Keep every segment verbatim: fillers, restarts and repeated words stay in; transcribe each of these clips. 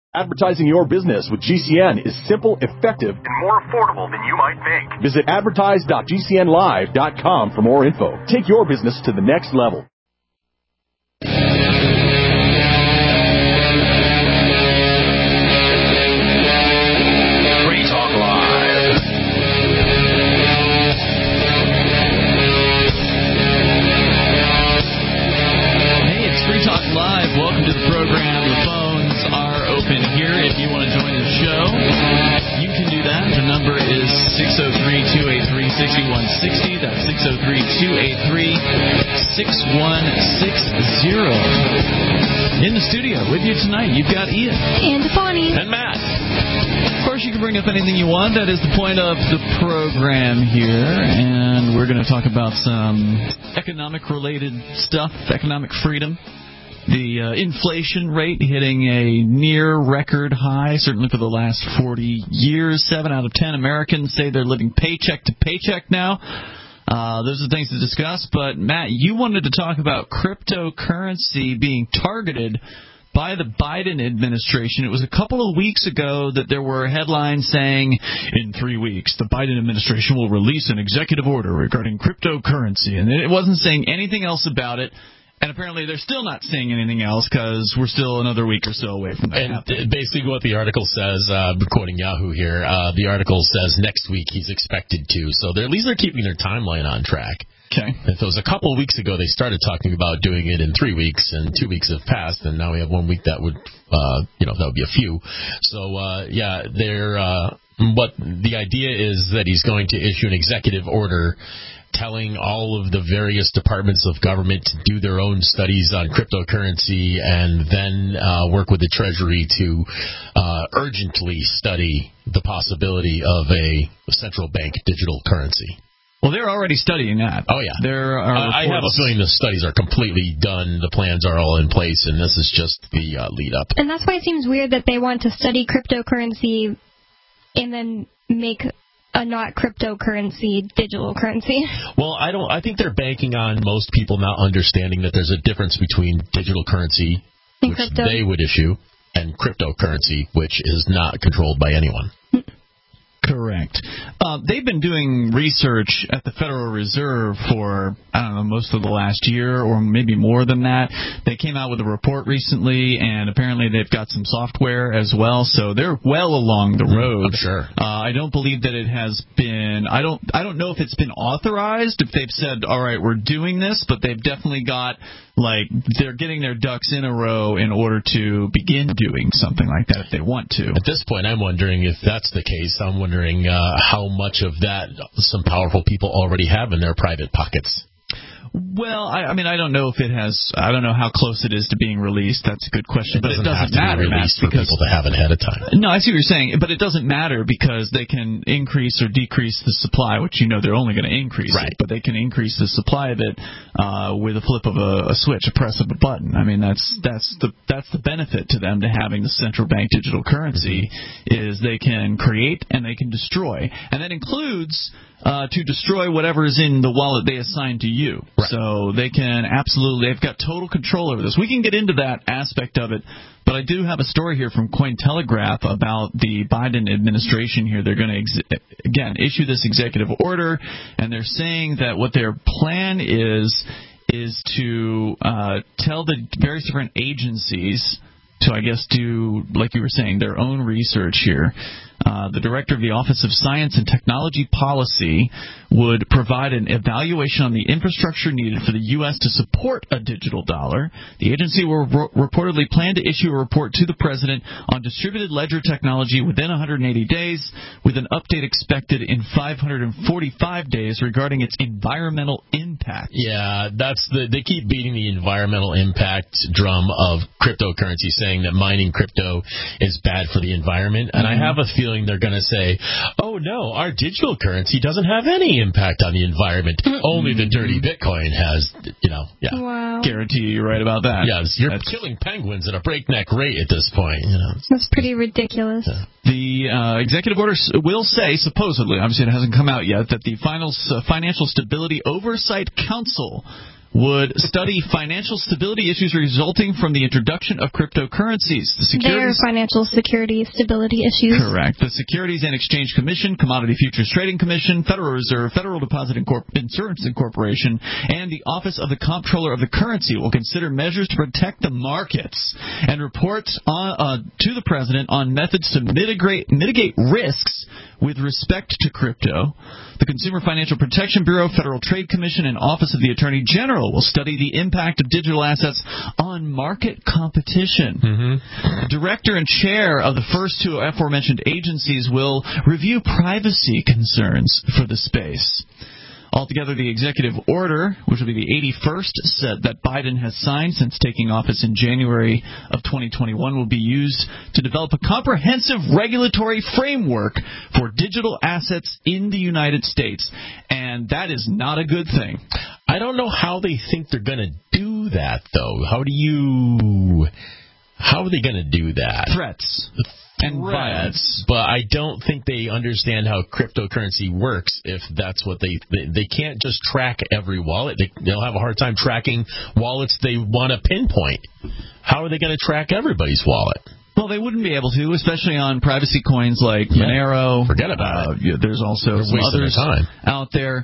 Advertising your business with G C N is simple, effective, and more affordable than you might think. Visit advertise dot g c n live dot com for more info. Take your business to the next level. Free Talk Live. Hey, it's Free Talk Live. Welcome to the program. The phones are open here. If you want to join the show, you can do that. The number is six oh three, two eight three, six one six oh. That's six oh three, two eight three, six one six oh. In the studio with you tonight, you've got Ian. And Bonnie. And Matt. Of course, you can bring up anything you want. That is the point of the program here. And we're going to talk about some economic-related stuff, economic freedom. The uh, inflation rate hitting a near record high, certainly for the last forty years. Seven out of ten Americans say they're living paycheck to paycheck now. Uh, those are things to discuss. But, Matt, you wanted to talk about cryptocurrency being targeted by the Biden administration. It was a couple of weeks ago that there were headlines saying, in three weeks, the Biden administration will release an executive order regarding cryptocurrency. And it wasn't saying anything else about it. And apparently they're still not saying anything else because we're still another week or so away from that. And happening. Basically what the article says, uh, quoting Yahoo here, uh, the article says next week he's expected to. So they're, at least they're keeping their timeline on track. Okay. If it was a couple of weeks ago, they started talking about doing it in three weeks, and two weeks have passed, and now we have one week that would, uh, you know, that would be a few. So, uh, yeah, they're, uh, what the idea is that he's going to issue an executive order telling all of the various departments of government to do their own studies on cryptocurrency and then uh, work with the Treasury to uh, urgently study the possibility of a central bank digital currency. Well, they're already studying that. Oh, yeah. There are uh, I have a feeling the studies are completely done. The plans are all in place, and this is just the uh, lead up. And that's why it seems weird that they want to study cryptocurrency and then make a not cryptocurrency digital currency. Well, I don't. I think they're banking on most people not understanding that there's a difference between digital currency, and which crypto. they would issue, and cryptocurrency, which is not controlled by anyone. Correct. Uh, they've been doing research at the Federal Reserve for, I don't know, most of the last year or maybe more than that. They came out with a report recently, and apparently they've got some software as well, so they're well along the road. I'm sure. Uh, I don't believe that it has been, I don't, I don't know if it's been authorized, if they've said, all right, we're doing this, but they've definitely got, like, they're getting their ducks in a row in order to begin doing something like that if they want to. At this point, I'm wondering if that's the case. I'm wondering uh, how much of that some powerful people already have in their private pockets. Well, I, I mean, I don't know if it has. I don't know how close it is to being released. That's a good question, It but it doesn't have to matter, be released Matt, for because people to have it ahead of time. No, I see what you're saying, but it doesn't matter because they can increase or decrease the supply, which you know they're only going to increase right. it, but they can increase the supply of it uh, with a flip of a, a switch, a press of a button. I mean, that's that's the that's the benefit to them to having the central bank digital currency mm-hmm. is they can create and they can destroy, and that includes. Uh, to destroy whatever is in the wallet they assign to you. Right. So they can absolutely, they've got total control over this. We can get into that aspect of it, but I do have a story here from Cointelegraph about the Biden administration here. They're going to, ex- again, issue this executive order, and they're saying that what their plan is, is to uh, tell the various different agencies to, I guess, do, like you were saying, their own research here. Uh, the director of the Office of Science and Technology Policy would provide an evaluation on the infrastructure needed for the U S to support a digital dollar. The agency will ro- reportedly plan to issue a report to the president on distributed ledger technology within one hundred eighty days, with an update expected in five hundred forty-five days regarding its environmental impact. Yeah, that's the. They keep beating the environmental impact drum of cryptocurrency, saying that mining crypto is bad for the environment, and mm-hmm. I have a feeling they're going to say, oh, no, our digital currency doesn't have any impact on the environment. Mm-hmm. Only the dirty Bitcoin has, you know, yeah. Wow. Guarantee you're right about that. Yes, you're That's... killing penguins at a breakneck rate at this point. You know. That's pretty ridiculous. Uh, the uh, executive order will say, supposedly, obviously it hasn't come out yet, that the final uh, Financial Stability Oversight Council would study financial stability issues resulting from the introduction of cryptocurrencies. The Their financial security stability issues. Correct. The Securities and Exchange Commission, Commodity Futures Trading Commission, Federal Reserve, Federal Deposit Incorpor- Insurance Incorporation, and the Office of the Comptroller of the Currency will consider measures to protect the markets and report on, uh, to the President on methods to mitigate, mitigate risks with respect to crypto. The Consumer Financial Protection Bureau, Federal Trade Commission, and Office of the Attorney General will study the impact of digital assets on market competition. Mm-hmm. The director and chair of the first two aforementioned agencies will review privacy concerns for the space. Altogether, the executive order, which will be the eighty-first set that Biden has signed since taking office in January of twenty twenty-one, will be used to develop a comprehensive regulatory framework for digital assets in the United States. And that is not a good thing. I don't know how they think they're going to do that, though. How do you... How are they going to do that? Threats. And Threats, but I don't think they understand how cryptocurrency works. If that's what they they, they can't just track every wallet. They, they'll have a hard time tracking wallets they want to pinpoint. How are they going to track everybody's wallet? Well, they wouldn't be able to, especially on privacy coins like yeah. Monero. Forget about uh, it. Yeah, there's also They're some others time. out there.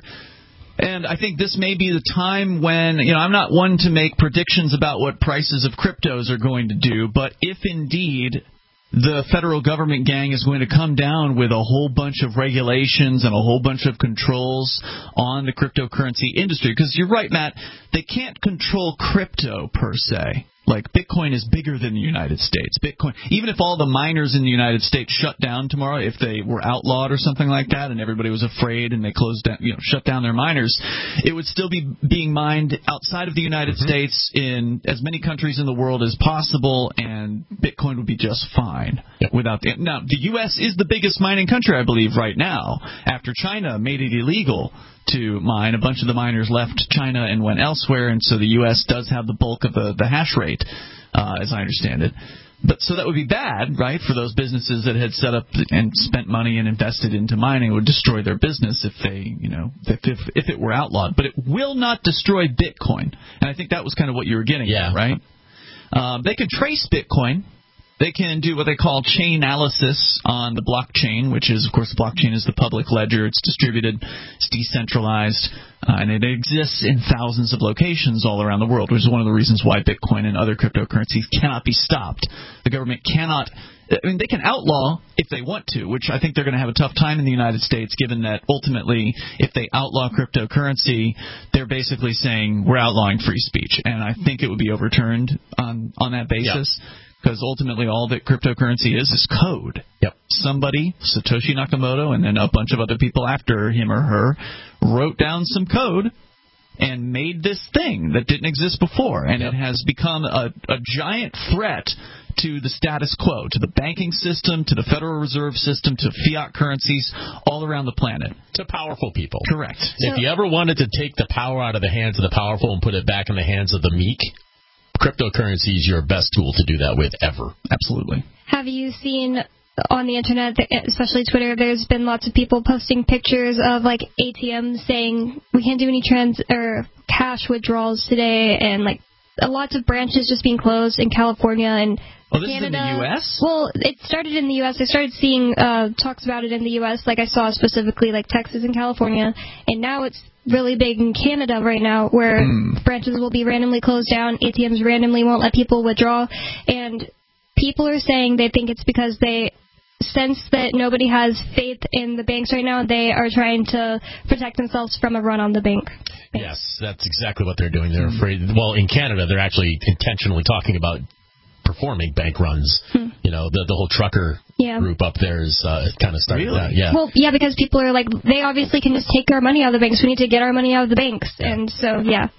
And I think this may be the time when, you know, I'm not one to make predictions about what prices of cryptos are going to do, but if indeed the federal government gang is going to come down with a whole bunch of regulations and a whole bunch of controls on the cryptocurrency industry, because you're right, Matt, they can't control crypto per se. Like, Bitcoin is bigger than the United States. Bitcoin, even if all the miners in the United States shut down tomorrow, if they were outlawed or something like that, and everybody was afraid and they closed down, you know, shut down their miners, it would still be being mined outside of the United mm-hmm. States in as many countries in the world as possible, and Bitcoin would be just fine yep. without the. Now, the U S is the biggest mining country, I believe, right now, after China made it illegal to mine. A bunch of the miners left China and went elsewhere, and so the U S does have the bulk of the, the hash rate, uh, as I understand it. But so that would be bad, right, for those businesses that had set up and spent money and invested into mining. It would destroy their business if they, you know, if, if if it were outlawed. But it will not destroy Bitcoin, and I think that was kind of what you were getting yeah. at, right? Um, they could trace Bitcoin. They can do what they call chain analysis on the blockchain, which is, of course, the blockchain is the public ledger. It's distributed, it's decentralized, uh, and it exists in thousands of locations all around the world, which is one of the reasons why Bitcoin and other cryptocurrencies cannot be stopped. The government cannot. I mean, they can outlaw if they want to, which I think they're going to have a tough time in the United States, given that ultimately, if they outlaw cryptocurrency, they're basically saying we're outlawing free speech, and I think it would be overturned on on that basis. Yep. Because ultimately all that cryptocurrency is is code. Yep. Somebody, Satoshi Nakamoto, and then a bunch of other people after him or her, wrote down some code and made this thing that didn't exist before. And yep. it has become a, a giant threat to the status quo, to the banking system, to the Federal Reserve System, to fiat currencies all around the planet. To powerful people. Correct. If so, you ever wanted to take the power out of the hands of the powerful and put it back in the hands of the meek, cryptocurrency is your best tool to do that with ever. Absolutely. Have you seen on the internet, especially Twitter, there's been lots of people posting pictures of like A T Ms saying we can't do any trans or cash withdrawals today, and like lots of branches just being closed in California and Oh, this Canada. is in the U S? Well, it started in the U S. I started seeing uh, talks about it in the U S, like I saw specifically like Texas and California, and now it's really big in Canada right now, where mm. branches will be randomly closed down, A T Ms randomly won't let people withdraw, and people are saying they think it's because they sense that nobody has faith in the banks right now. They are trying to protect themselves from a run on the bank. Yes, that's exactly what they're doing. They're afraid. Well, in Canada, they're actually intentionally talking about performing bank runs. Hmm. You know, the the whole trucker yeah. group up there is uh, kind of started really? that. Yeah. Well, yeah, because people are like, they obviously can just take our money out of the banks. We need to get our money out of the banks. Yeah. And so, yeah.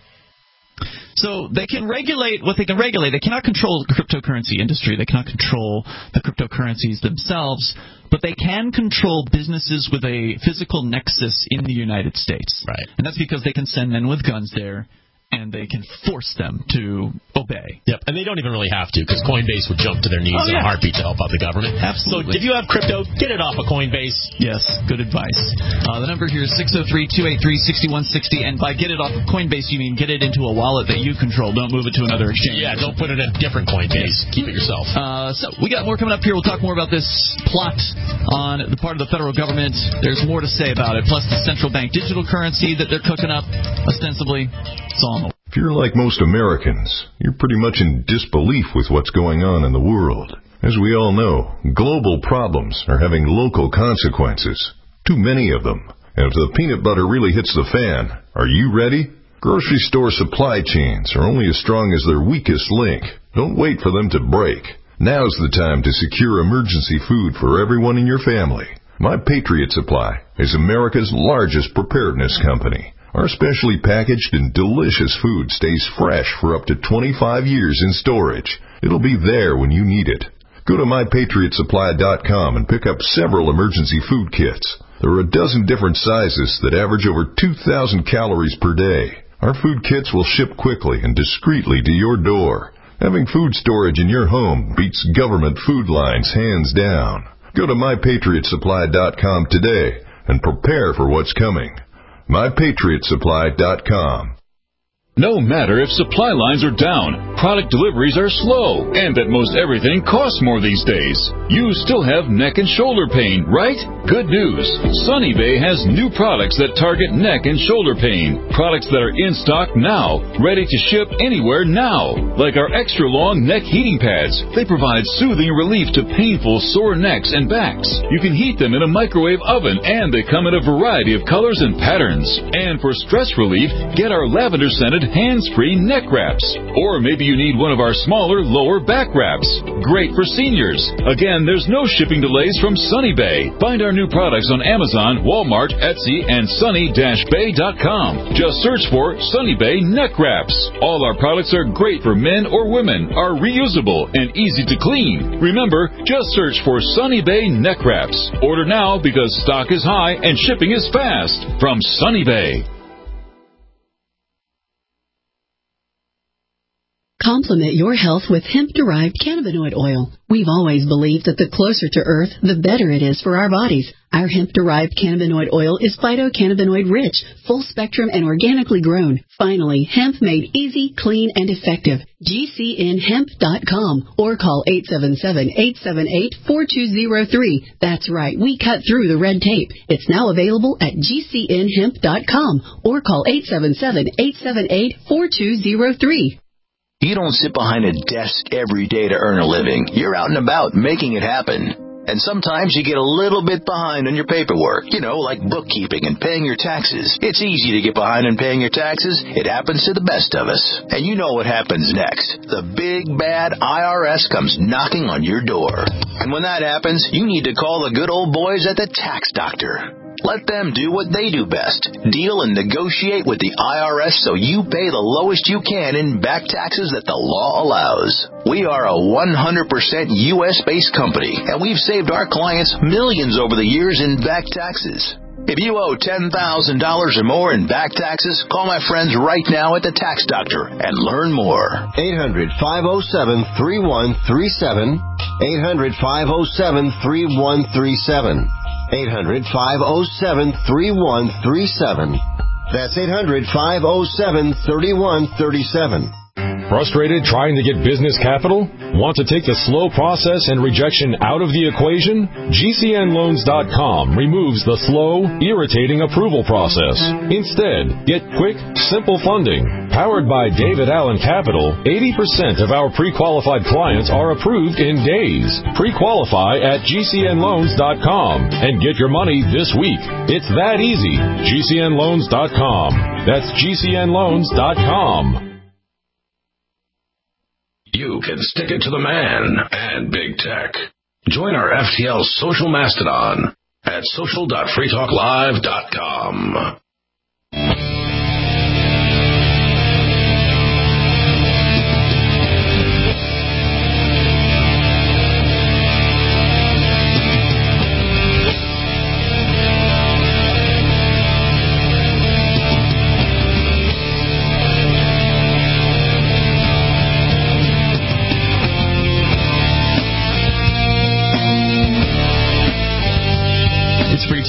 So they can regulate what they can regulate. They cannot control the cryptocurrency industry. They cannot control the cryptocurrencies themselves, but they can control businesses with a physical nexus in the United States. Right. And that's because they can send men with guns there and they can force them to obey. Yep, and they don't even really have to, because Coinbase would jump to their knees oh, in yeah. a heartbeat to help out the government. Absolutely. So if you have crypto, get it off of Coinbase. Yes, good advice. Uh, the number here is six oh three, two eight three, six one six oh, and by get it off of Coinbase, you mean get it into a wallet that you control. Don't move it to another exchange. Yeah, don't put it in a different Coinbase. Keep it yourself. Uh, so we got more coming up here. We'll talk more about this plot on the part of the federal government. There's more to say about it, plus the central bank digital currency that they're cooking up, ostensibly. It's all on the If you're like most Americans, you're pretty much in disbelief with what's going on in the world. As we all know, global problems are having local consequences. Too many of them. And if the peanut butter really hits the fan, are you ready? Grocery store supply chains are only as strong as their weakest link. Don't wait for them to break. Now's the time to secure emergency food for everyone in your family. My Patriot Supply is America's largest preparedness company. Our specially packaged and delicious food stays fresh for up to twenty-five years in storage. It'll be there when you need it. Go to my patriot supply dot com and pick up several emergency food kits. There are a dozen different sizes that average over two thousand calories per day. Our food kits will ship quickly and discreetly to your door. Having food storage in your home beats government food lines hands down. Go to my patriot supply dot com today and prepare for what's coming. my patriot supply dot com. No matter if supply lines are down, product deliveries are slow, and that most everything costs more these days, you still have neck and shoulder pain, right? Good news. Sunny Bay has new products that target neck and shoulder pain. Products that are in stock now, ready to ship anywhere now. Like our extra long neck heating pads. They provide soothing relief to painful sore necks and backs. You can heat them in a microwave oven, and they come in a variety of colors and patterns. And for stress relief, get our lavender scented hands-free neck wraps. Or maybe you need one of our smaller lower back wraps. Great for seniors. Again, there's no shipping delays from Sunny Bay. Find our new products on Amazon, Walmart, Etsy, and sunny dash bay dot com. Just search for Sunny Bay neck wraps. All our products are great for men or women, are reusable, and easy to clean. Remember, just search for Sunny Bay neck wraps. Order now because stock is high and shipping is fast. From Sunny Bay. Complement your health with hemp-derived cannabinoid oil. We've always believed that the closer to Earth, the better it is for our bodies. Our hemp-derived cannabinoid oil is phytocannabinoid-rich, full-spectrum, and organically grown. Finally, hemp made easy, clean, and effective. G C N hemp dot com or call eight seven seven, eight seven eight, four two zero three. That's right, we cut through the red tape. It's now available at G C N hemp dot com or call eight seven seven, eight seven eight, four two zero three. You don't sit behind a desk every day to earn a living. You're out and about making it happen. And sometimes you get a little bit behind on your paperwork, you know, like bookkeeping and paying your taxes. It's easy to get behind on paying your taxes. It happens to the best of us. And you know what happens next. The big, bad I R S comes knocking on your door. And when that happens, you need to call the good old boys at the Tax Doctor. Let them do what they do best. Deal and negotiate with the I R S so you pay the lowest you can in back taxes that the law allows. We are a one hundred percent U S-based company, and we've saved our clients millions over the years in back taxes. If you owe ten thousand dollars or more in back taxes, call my friends right now at the Tax Doctor and learn more. eight hundred, five oh seven, three one three seven. eight hundred, five oh seven, three one three seven. eight hundred, five oh seven, three one three seven. That's eight hundred, five oh seven, three one three seven. Frustrated trying to get business capital? Want to take the slow process and rejection out of the equation? G C N loans dot com removes the slow, irritating approval process. Instead, get quick, simple funding. Powered by David Allen Capital, eighty percent of our pre-qualified clients are approved in days. Pre-qualify at G C N loans dot com and get your money this week. It's that easy. G C N loans dot com. That's G C N loans dot com. You can stick it to the man and big tech. Join our F T L social mastodon at social dot free talk live dot com.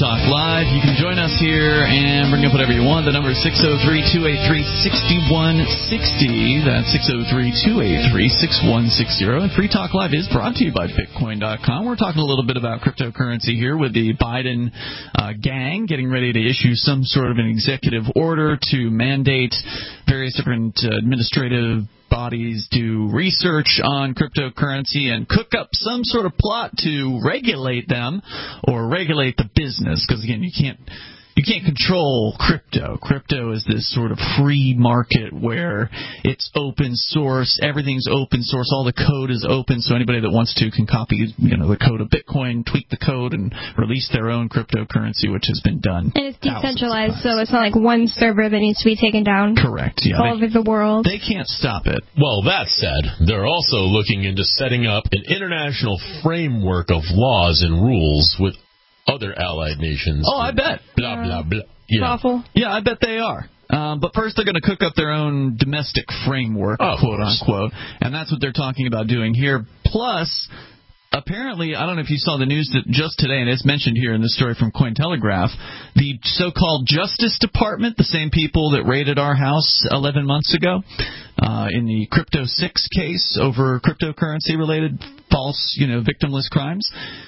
Talk Live. You can join us here and bring up whatever you want. The number is six oh three, two eight three, six one six oh. That's six oh three, two eight three, six one six oh. And Free Talk Live is brought to you by Bitcoin dot com. We're talking a little bit about cryptocurrency here with the Biden uh, gang getting ready to issue some sort of an executive order to mandate various different uh, administrative bodies do research on cryptocurrency and cook up some sort of plot to regulate them or regulate the business. Because, again, you can't you can't control crypto. Crypto is this sort of free market where it's open source. Everything's open source. All the code is open, so anybody that wants to can copy, you know, the code of Bitcoin, tweak the code, and release their own cryptocurrency, which has been done. And it's decentralized, so it's not like one server that needs to be taken down. Correct. Yeah, all they, over the world. They can't stop it. Well, that said, they're also looking into setting up an international framework of laws and rules with other allied nations. Oh, I bet. Blah, blah, blah. Yeah. Awful. Yeah, I bet they are. Um, but first, they're going to cook up their own domestic framework, oh, quote unquote, and that's what they're talking about doing here. Plus, apparently, I don't know if you saw the news that just today, and it's mentioned here in this story from Cointelegraph, the so-called Justice Department, the same people that raided our house eleven months ago uh, in the Crypto six case over cryptocurrency-related false, you know, victimless crimes.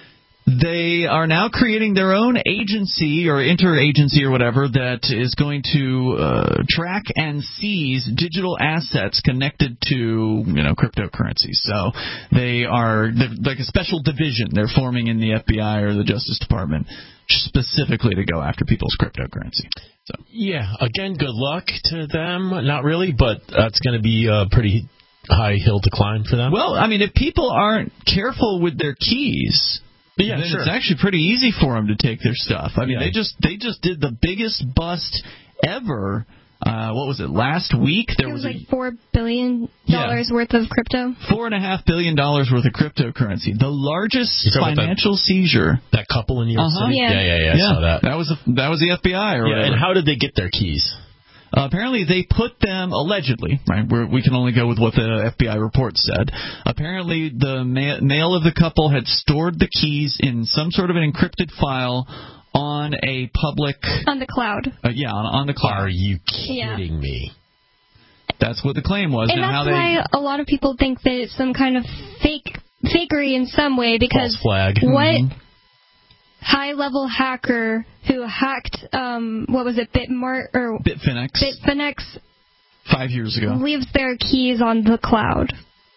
They are now creating their own agency or interagency or whatever that is going to uh, track and seize digital assets connected to, you know, cryptocurrency. So they are like a special division they're forming in the F B I or the Justice Department specifically to go after people's cryptocurrency. So yeah, again, good luck to them. Not really, but that's going to be a pretty high hill to climb for them. Well, I mean, if people aren't careful with their keys, yeah, then sure. It's actually pretty easy for them to take their stuff. I mean, yeah. they just they just did the biggest bust ever. Uh, what was it, last week? There it was, was like a, four billion dollars yeah. worth of crypto. Four and a half billion dollars worth of cryptocurrency. The largest financial that, seizure. That couple in New York uh-huh. City? Yeah. Yeah, yeah, yeah, I yeah. saw that. That was, a, that was the F B I or yeah, whatever. And how did they get their keys? Uh, apparently, they put them, allegedly, right, we're, we can only go with what the F B I report said. Apparently, the ma- male of the couple had stored the keys in some sort of an encrypted file on a public... On the cloud. Uh, yeah, on, on the cloud. Are you kidding yeah. me? That's what the claim was. And, and that's how they... why a lot of people think that it's some kind of fake fakery in some way, because false flag. What... Mm-hmm. high-level hacker who hacked, um, what was it, Bitmart or Bitfinex? Bitfinex five years ago. Leaves their keys on the cloud.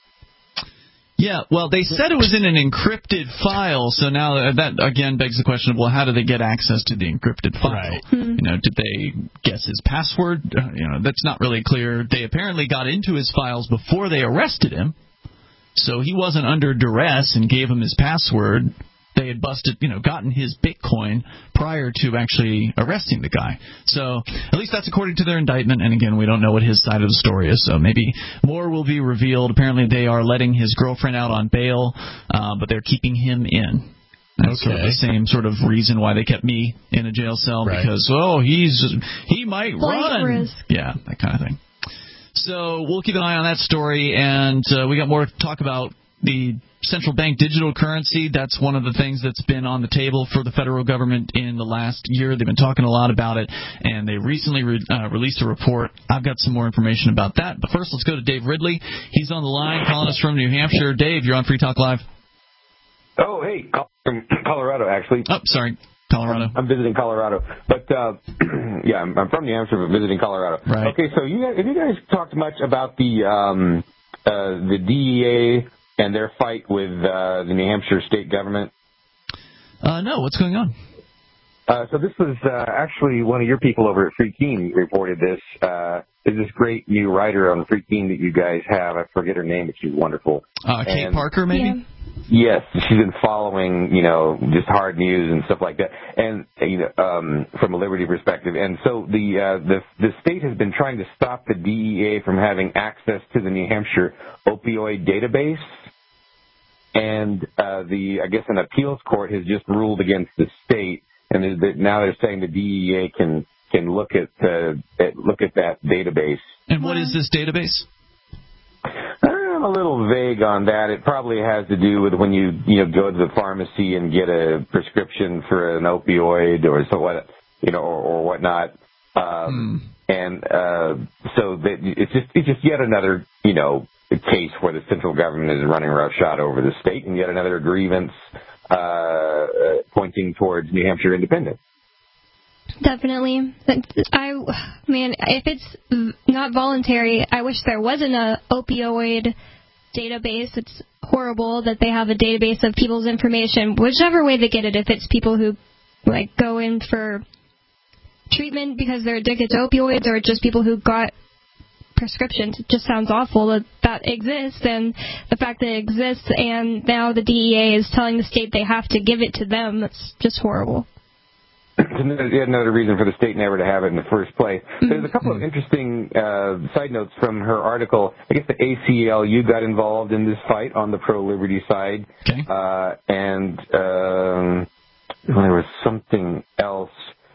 Yeah, well, they said it was in an encrypted file, so now that again begs the question of, well, how do they get access to the encrypted file? Right. Mm-hmm. You know, did they guess his password? Uh, you know, that's not really clear. They apparently got into his files before they arrested him, so he wasn't under duress and gave him his password. They had busted, you know, gotten his Bitcoin prior to actually arresting the guy. So at least that's according to their indictment. And again, we don't know what his side of the story is. So maybe more will be revealed. Apparently, they are letting his girlfriend out on bail, uh, but they're keeping him in. That's okay. sort of the same sort of reason why they kept me in a jail cell, right. because oh, he's he might Flight run. risk. Yeah, that kind of thing. So we'll keep an eye on that story, and uh, we got more to talk about. The central bank digital currency, that's one of the things that's been on the table for the federal government in the last year. They've been talking a lot about it, and they recently re- uh, released a report. I've got some more information about that. But first, let's go to Dave Ridley. He's on the line calling us from New Hampshire. Dave, you're on Free Talk Live. Oh, hey, from Colorado, actually. Oh, sorry, Colorado. I'm, I'm visiting Colorado. But, uh, yeah, I'm, I'm from New Hampshire, but visiting Colorado. Right. Okay, so you guys, have you guys talked much about the um, uh, the D E A and their fight with uh, the New Hampshire state government? Uh, no, what's going on? Uh, so this was uh, actually one of your people over at Free Keene reported this. Uh, there's this great new writer on Free Keene that you guys have. I forget her name, but she's wonderful. Uh, Kate and, Parker, maybe? Yeah. Yes, she's been following, you know, just hard news and stuff like that, and you know, um, from a liberty perspective. And so the uh, the the state has been trying to stop the D E A from having access to the New Hampshire opioid database. And uh, the I guess an appeals court has just ruled against the state, and that now they're saying the D E A can can look at uh, at, look at that database. And what is this database? Uh, I'm a little vague on that. It probably has to do with when you you know go to the pharmacy and get a prescription for an opioid or so what you know or, or whatnot, um, mm. and uh, so that it's just it's just yet another you know case where the central government is running roughshod over the state, and yet another grievance uh, pointing towards New Hampshire independence. Definitely. I, man, if it's not voluntary, I wish there wasn't a opioid database. It's horrible that they have a database of people's information, whichever way they get it. If it's people who, like, go in for treatment because they're addicted to opioids or just people who got prescriptions. It just sounds awful that that exists, and the fact that it exists and now the D E A is telling the state they have to give it to them, it's just horrible. Another reason for the state never to have it in the first place. There's a couple of interesting uh, side notes from her article. I guess the A C L U got involved in this fight on the pro-liberty side. Okay. Uh, and um, there was something else.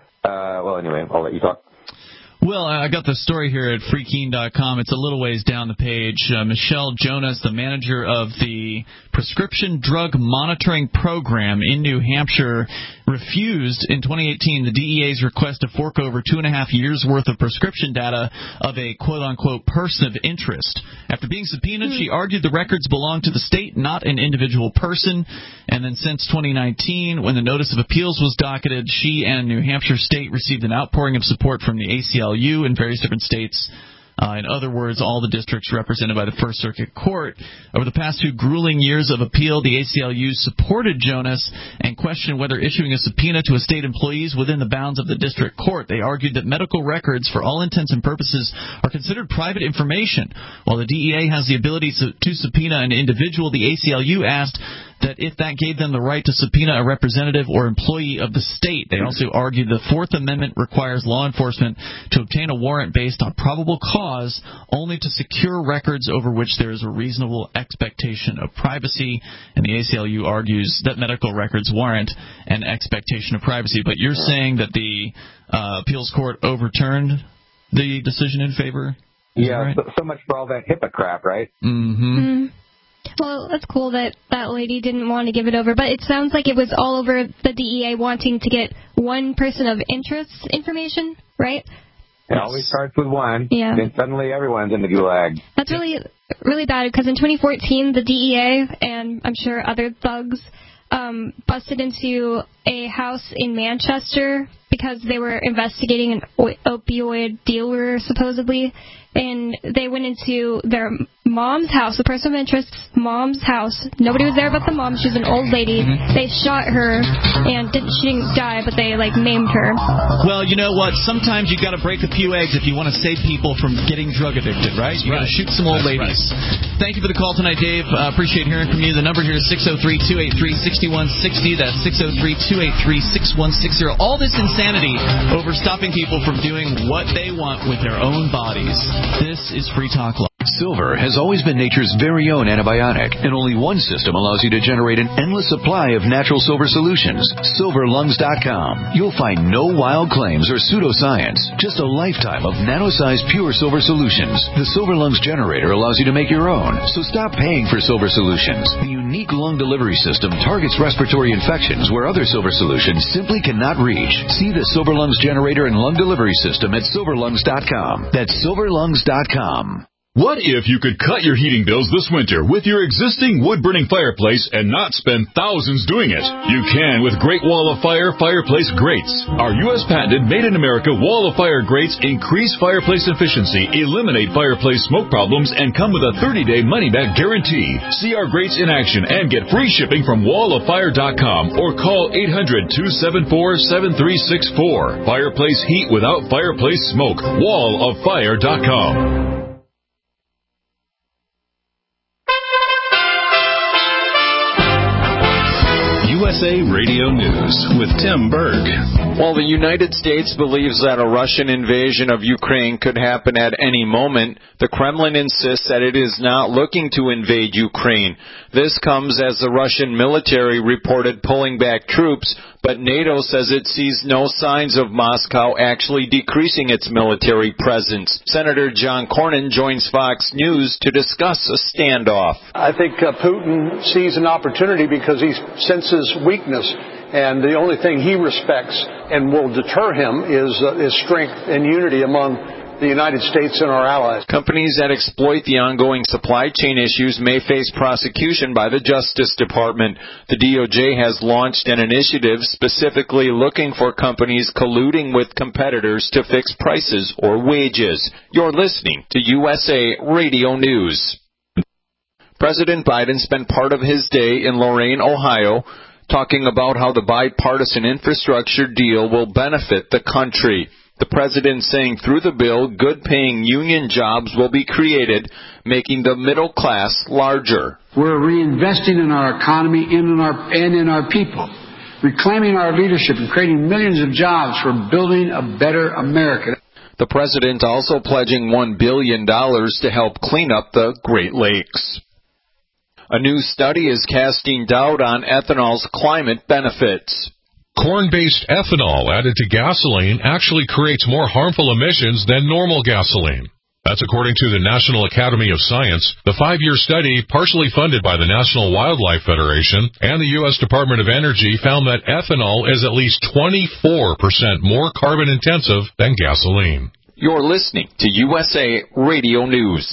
Uh, well, anyway, I'll let you talk. Well, I got the story here at free keene dot com. It's a little ways down the page. Uh, Michelle Jonas, the manager of the Prescription Drug Monitoring Program in New Hampshire, refused in twenty eighteen the D E A's request to fork over two and a half years' worth of prescription data of a quote-unquote person of interest. After being subpoenaed, she argued the records belonged to the state, not an individual person. And then since twenty nineteen, when the notice of appeals was docketed, she and New Hampshire State received an outpouring of support from the A C L U in various different states. Uh, in other words, all the districts represented by the First Circuit Court. Over the past two grueling years of appeal, the A C L U supported Jonas and questioned whether issuing a subpoena to a state employees within the bounds of the district court. They argued that medical records, for all intents and purposes, are considered private information. While the D E A has the ability to, to subpoena an individual, the A C L U asked that if that gave them the right to subpoena a representative or employee of the state. They also argued the Fourth Amendment requires law enforcement to obtain a warrant based on probable cause only to secure records over which there is a reasonable expectation of privacy. And the A C L U argues that medical records warrant an expectation of privacy. But you're saying that the uh, appeals court overturned the decision in favor? Is yeah, right? so, so much for all that HIPAA crap, right? Mm-hmm. Mm-hmm. Well, that's cool that that lady didn't want to give it over, but it sounds like it was all over the D E A wanting to get one person of interest information, right? It always starts with one, yeah. Then suddenly everyone's in the gulag. That's really, really bad, because in twenty fourteen, the D E A, and I'm sure other thugs, um, busted into a house in Manchester because they were investigating an opioid dealer, supposedly, and they went into their mom's house, the person of interest's mom's house. Nobody was there but the mom. She was an old lady. Mm-hmm. They shot her, and didn't, she didn't die, but they, like, maimed her. Well, you know what? Sometimes you got to break a few eggs if you want to save people from getting drug addicted, right? You got to shoot some old That's ladies. Right. Thank you for the call tonight, Dave. Uh, appreciate hearing from you. The number here is six oh three, two eight three, six one six oh. That's six oh three, two eight three, six one six oh. All this insanity over stopping people from doing what they want with their own bodies. This is Free Talk Live. Silver has always been nature's very own antibiotic, and only one system allows you to generate an endless supply of natural silver solutions. silver lungs dot com. You'll find no wild claims or pseudoscience, just a lifetime of nano-sized pure silver solutions. The Silver Lungs generator allows you to make your own, so stop paying for silver solutions. The unique lung delivery system targets respiratory infections where other silver solutions simply cannot reach. See the Silver Lungs generator and lung delivery system at silver lungs dot com. That's silver lungs dot com. What if you could cut your heating bills this winter with your existing wood-burning fireplace and not spend thousands doing it? You can with Great Wall of Fire Fireplace Grates. Our U S patented made-in-America Wall of Fire grates increase fireplace efficiency, eliminate fireplace smoke problems, and come with a thirty-day money-back guarantee. See our grates in action and get free shipping from wall of fire dot com or call eight hundred, two seven four, seven three six four. Fireplace heat without fireplace smoke. wall of fire dot com. U S A Radio News with Tim Berg. While the United States believes that a Russian invasion of Ukraine could happen at any moment, the Kremlin insists that it is not looking to invade Ukraine. This comes as the Russian military reported pulling back troops, but NATO says it sees no signs of Moscow actually decreasing its military presence. Senator John Cornyn joins Fox News to discuss a standoff. I think uh, Putin sees an opportunity because he senses weakness, and the only thing he respects and will deter him is, uh, is strength and unity among the United States and our allies. Companies that exploit the ongoing supply chain issues may face prosecution by the Justice Department. The D O J has launched an initiative specifically looking for companies colluding with competitors to fix prices or wages. You're listening to U S A Radio News. President Biden spent part of his day in Lorain, Ohio, talking about how the bipartisan infrastructure deal will benefit the country. The president saying through the bill, good-paying union jobs will be created, making the middle class larger. We're reinvesting in our economy and in our, and in our people, reclaiming our leadership and creating millions of jobs for building a better America. The president also pledging one billion dollars to help clean up the Great Lakes. A new study is casting doubt on ethanol's climate benefits. Corn-based ethanol added to gasoline actually creates more harmful emissions than normal gasoline. That's according to the National Academy of Science. The five-year study, partially funded by the National Wildlife Federation and the U S Department of Energy, found that ethanol is at least twenty-four percent more carbon-intensive than gasoline. You're listening to U S A Radio News.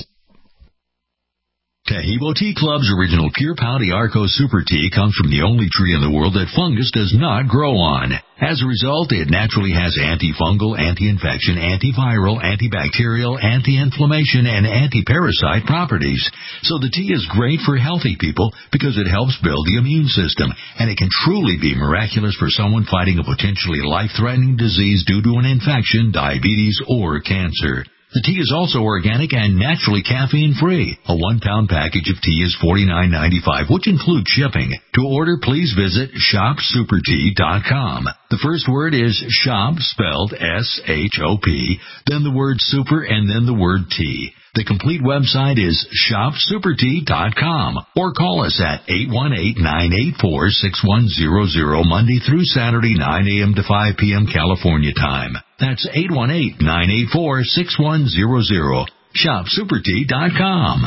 Tahibo Tea Club's original Pure Pau d'Arco Super Tea comes from the only tree in the world that fungus does not grow on. As a result, it naturally has antifungal, anti-infection, antiviral, antibacterial, anti-inflammation, and anti-parasite properties. So the tea is great for healthy people because it helps build the immune system, and it can truly be miraculous for someone fighting a potentially life-threatening disease due to an infection, diabetes, or cancer. The tea is also organic and naturally caffeine-free. A one-pound package of tea is forty-nine ninety-five, which includes shipping. To order, please visit shop super tea dot com. The first word is shop, spelled S H O P, then the word super, and then the word tea. The complete website is shop super tea dot com, or call us at eight one eight, nine eight four, six one zero zero Monday through Saturday, nine a.m. to five p.m. California time. That's eight one eight, nine eight four, six one zero zero. shop super tea dot com.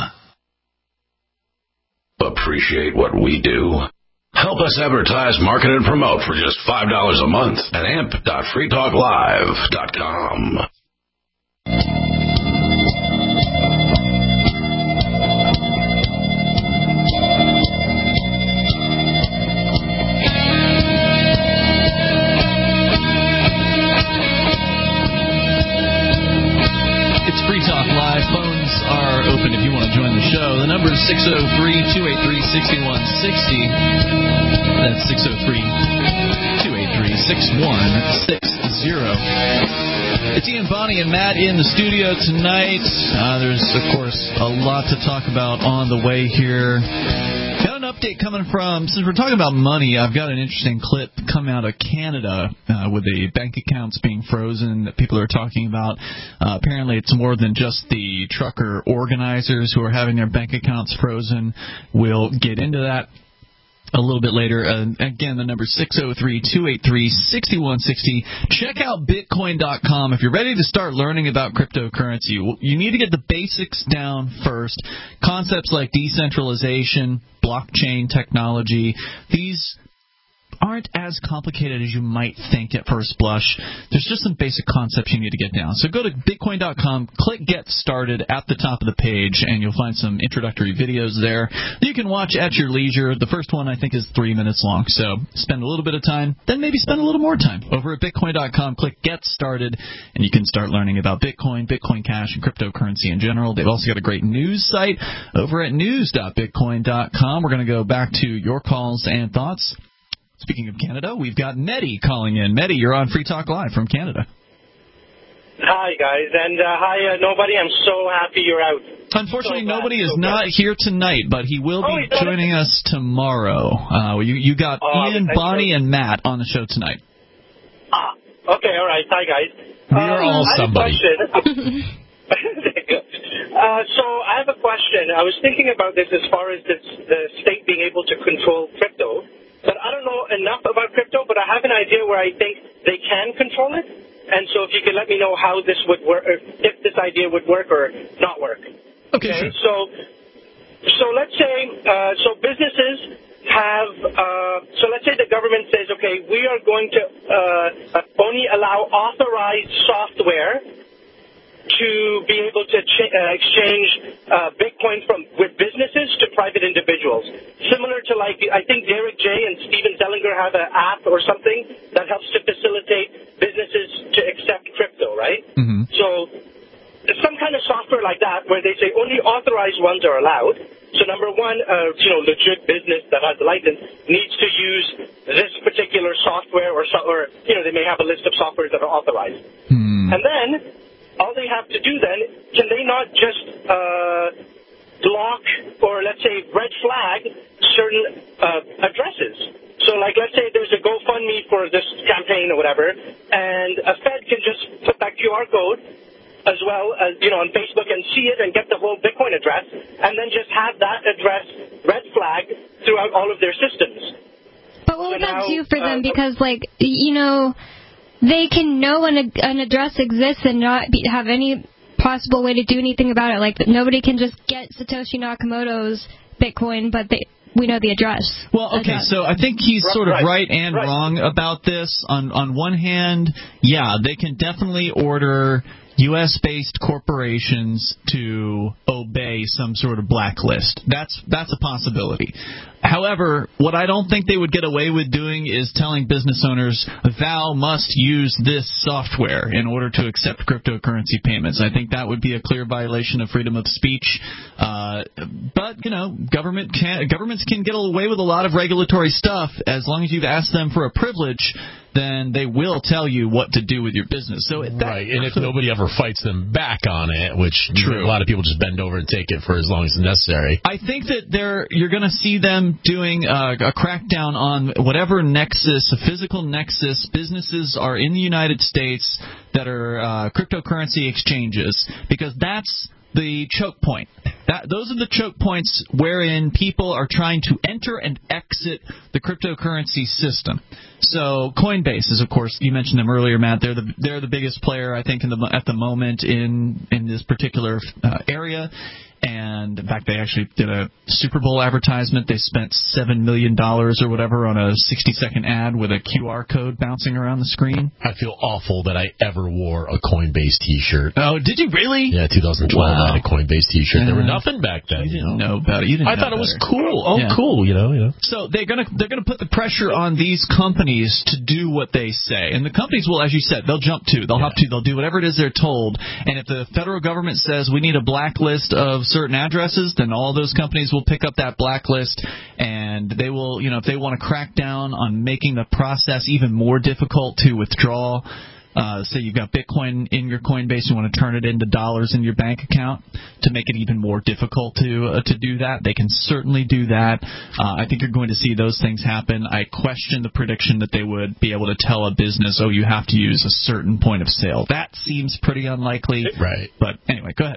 Appreciate what we do? Help us advertise, market, and promote for just five dollars a month at amp dot free talk live dot com. It's Free Talk Live. Phones are open if you want to join the show. The number is six oh three, two eight three, six one six oh. That's six oh three, two eight three, six one six oh. It's Ian, Bonnie, and Matt in the studio tonight. Uh, there's, of course, a lot to talk about on the way here. Got an update coming from, since we're talking about money, I've got an interesting clip coming out of Canada uh, with the bank accounts being frozen that people are talking about. Uh, apparently it's more than just the trucker organizers who are having their bank accounts frozen. We'll get into that a little bit later. Uh, again, the number is six oh three, two eight three, six one six oh. Check out bitcoin dot com. If you're ready to start learning about cryptocurrency, you need to get the basics down first. Concepts like decentralization, blockchain technology, these aren't as complicated as you might think at first blush. There's just some basic concepts you need to get down. So go to bitcoin dot com, click Get Started at the top of the page, and you'll find some introductory videos there that you can watch at your leisure. The first one, I think, is three minutes long. So spend a little bit of time, then maybe spend a little more time. Over at bitcoin dot com, click Get Started, and you can start learning about Bitcoin, Bitcoin Cash, and cryptocurrency in general. They've also got a great news site over at news dot bitcoin dot com. We're going to go back to your calls and thoughts. Speaking of Canada, we've got Mehdi calling in. Mehdi, you're on Free Talk Live from Canada. Hi, guys. And uh, hi, uh, nobody. I'm so happy you're out. Unfortunately, so nobody is so not here tonight, but he will oh, be joining us tomorrow. Uh, you, you got oh, Ian, Bonnie, and Matt on the show tonight. Ah, okay, all right. Hi, guys. We are uh, all somebody. Uh, so I have a question. I was thinking about this as far as this, the state being able to control crypto, but I don't know enough about crypto, but I have an idea where I think they can control it. And so if you could let me know how this would work, if this idea would work or not work. Okay, okay? sure. So, so let's say, uh, so businesses have, uh, so let's say the government says, okay, we are going to uh, only allow authorized software to be able to ch- uh, exchange uh, Bitcoin from with businesses to private individuals. Similar to like, I think Derek J. and Steven Zellinger have an app or something that helps to facilitate businesses to accept crypto, right? Mm-hmm. So some kind of software like that where they say only authorized ones are allowed. So number one, uh, you know, legit business that has a license needs to use this particular software or, so, or you know, they may have a list of softwares that are authorized. Hmm. And then all they have to do then, can they not just uh, block or, let's say, red flag certain uh, addresses? So, like, let's say there's a GoFundMe for this campaign or whatever, and a Fed can just put that Q R code as well as, you know, on Facebook and see it and get the whole Bitcoin address, and then just have that address red flag throughout all of their systems. But what would so that now, do for uh, them? Because, like, you know, they can know an, an address exists and not be, have any possible way to do anything about it. Like, nobody can just get Satoshi Nakamoto's Bitcoin, but they, we know the address. Well, okay, so I think he's sort of right and right. wrong about this. On on one hand, yeah, they can definitely order U S-based corporations to obey some sort of blacklist. That's that's a possibility. However, what I don't think they would get away with doing is telling business owners, thou must use this software in order to accept cryptocurrency payments. I think that would be a clear violation of freedom of speech. Uh, but, you know, government can, governments can get away with a lot of regulatory stuff as long as you've asked them for a privilege. Then they will tell you what to do with your business. So that, right, and if nobody ever fights them back on it, which True. a lot of people just bend over and take it for as long as necessary. I think that they're you're going to see them doing uh, a crackdown on whatever nexus, a physical nexus, businesses are in the United States that are uh, cryptocurrency exchanges, because that's the choke point. That, those are the choke points wherein people are trying to enter and exit the cryptocurrency system. So Coinbase is, of course, you mentioned them earlier, Matt. They're the they're the biggest player, I think, in the at the moment in in this particular uh, area. And, in fact, they actually did a Super Bowl advertisement. They spent seven million dollars or whatever on a sixty-second ad with a Q R code bouncing around the screen. I feel awful that I ever wore a Coinbase T-shirt. Oh, did you really? Yeah, twenty twelve Wow. I had a Coinbase T-shirt. Yeah. There were nothing back then. You didn't you know? know about it. You didn't I know thought it was better. cool. Oh, Yeah. cool, you know, you know. So they're gonna they're gonna put the pressure on these companies to do what they say, and the companies will, as you said, they'll jump to, they'll Yeah. hop to, they'll do whatever it is they're told. And if the federal government says we need a blacklist of certain addresses, then all those companies will pick up that blacklist, and they will, you know, if they want to crack down on making the process even more difficult to withdraw. Uh, say you've got Bitcoin in your Coinbase, you want to turn it into dollars in your bank account to make it even more difficult to uh, to do that. They can certainly do that. Uh, I think you're going to see those things happen. I question the prediction that they would be able to tell a business, oh, you have to use a certain point of sale. That seems pretty unlikely. Right. But anyway, go ahead.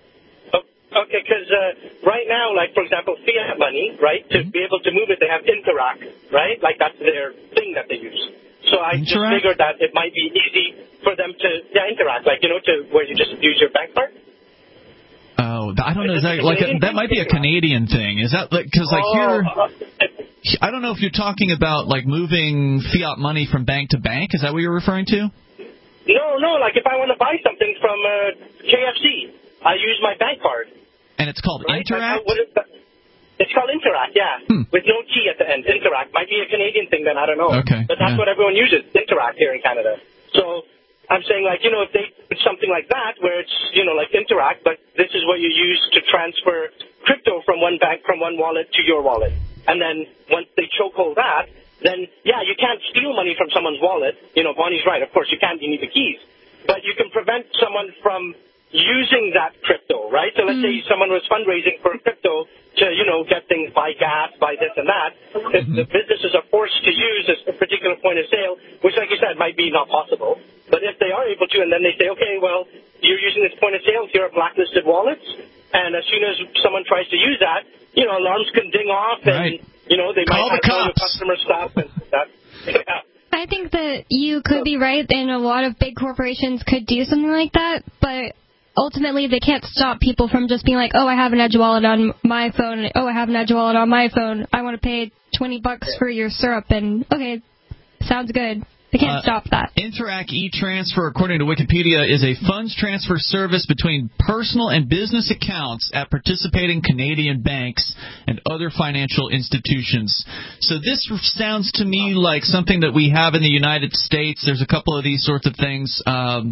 Okay, because uh, right now, like, for example, fiat money, right, to be able to move it, they have Interac, right? Like, that's their thing that they use. So I just Interac? figured that it might be easy for them to, yeah, Interac, like, you know, to where you just use your bank card. Oh, I don't know. Is that like a, that might be a Canadian thing? Is that because like, like Oh, here? I don't know if you're talking about like moving fiat money from bank to bank. Is that what you're referring to? No, no, like if I want to buy something from uh, K F C, I use my bank card. And it's called Right? Interac? Like, what is that? It's called Interac, yeah, Hmm. with no T at the end. Interac might be a Canadian thing, then I don't know. Okay, But that's yeah. what everyone uses, Interac here in Canada. So I'm saying, like, you know, if they did something like that, where it's, you know, like Interac, but this is what you use to transfer crypto from one bank, from one wallet to your wallet. And then once they chokehold that, then, yeah, you can't steal money from someone's wallet. You know, Bonnie's right. Of course, you can't. You need the keys. But you can prevent someone from using that crypto, right? So let's mm-hmm. say someone was fundraising for crypto to, you know, get things, buy gas, buy this and that. If mm-hmm. the businesses are forced to use a particular point of sale, which, like you said, might be not possible. But if they are able to, and then they say, okay, well, you're using this point of sale, here are blacklisted wallets, and as soon as someone tries to use that, you know, alarms can ding off, and, right. you know, they Call might the have cops. customer stuff and that. Yeah. I think that you could be right, and a lot of big corporations could do something like that, but ultimately they can't stop people from just being like, oh, I have an Edge wallet on my phone, oh, I have an Edge wallet on my phone, I want to pay twenty bucks for your syrup, and okay, sounds good. They can't uh, stop that. Interac e-Transfer, according to Wikipedia, is a funds transfer service between personal and business accounts at participating Canadian banks and other financial institutions. So this sounds to me like something that we have in the United States. There's a couple of these sorts of things. Um,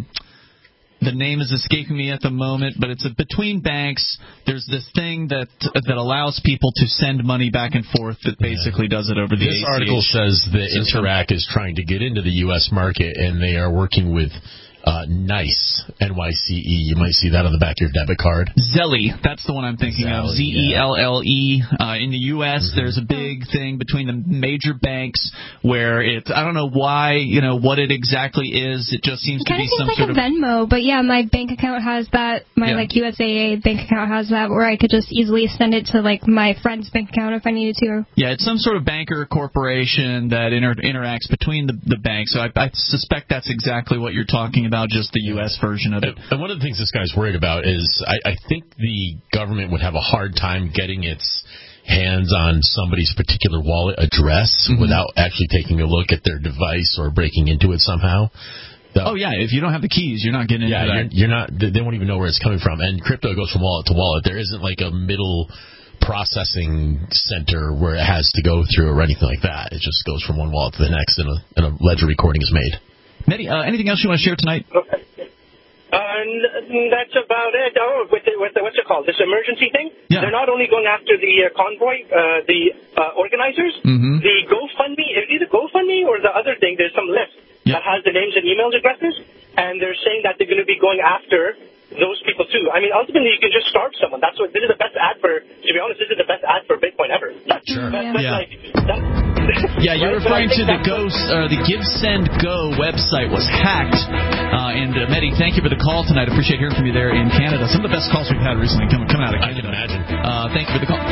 the name is escaping me at the moment, but it's a, between banks. There's this thing that that allows people to send money back and forth that basically does it over the This A C H article says that system. Interac is trying to get into the U S market, and they are working with uh, NICE, N Y C E. You might see that on the back of your debit card. Zelly, that's the one I'm thinking Zelly, of. Z E L L E. yeah. Uh, in the U S, mm-hmm. there's a big thing between the major banks where it's, I don't know why, you know, what it exactly is. It just seems it to be some like sort a of... Venmo, but yeah, my bank account has that. My, yeah. like, U S A A bank account has that, where I could just easily send it to, like, my friend's bank account if I needed to. Yeah, it's some sort of banker corporation that inter- interacts between the, the banks. So I, I suspect that's exactly what you're talking about, just the U S version of it. And one of the things this guy's worried about is I, I think the government would have a hard time getting its hands on somebody's particular wallet address mm-hmm. without actually taking a look at their device or breaking into it somehow. The, oh, yeah, if you don't have the keys, you're not getting into yeah, that. You're, you're not, they won't even know where it's coming from. And crypto goes from wallet to wallet. There isn't like a middle processing center where it has to go through or anything like that. It just goes from one wallet to the next and a, and a ledger recording is made. Mehdi, uh, anything else you want to share tonight? Okay. Uh, that's about it. Oh, with the, with the, what's it called? This emergency thing? Yeah. They're not only going after the uh, convoy, uh, the uh, organizers, mm-hmm. the GoFundMe, either GoFundMe or the other thing, there's some list yeah. that has the names and email addresses, and they're saying that they're going to be going after those people too. I mean, ultimately, you can just starve someone. That's what, this is the best ad for, to be honest, this is the best ad for Bitcoin ever. Sure. But, yeah. but yeah. Like, that's, yeah, you're right? referring to the Go, uh, the Give Send Go website was hacked. Uh, and uh, Mehdi, thank you for the call tonight. I appreciate hearing from you there in Canada. Some of the best calls we've had recently coming coming out of Canada. I can imagine. Uh, thank you for the call.